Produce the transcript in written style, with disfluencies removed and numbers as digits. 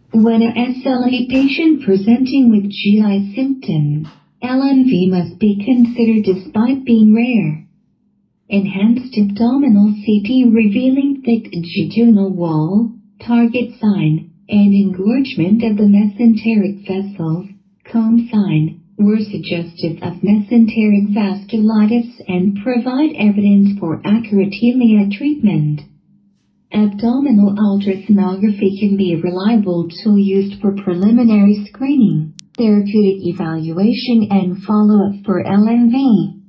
When a SLA patient presenting with GI symptoms, LNV must be considered despite being rare. Enhanced abdominal CT revealing thick jejunal wall, target sign, and engorgement of the mesenteric vessels, comb sign, were suggestive of mesenteric vasculitis and provide evidence for accurate ilia treatment. Abdominal ultrasonography can be a reliable tool used for preliminary screening, therapeutic evaluation and follow-up for LNV.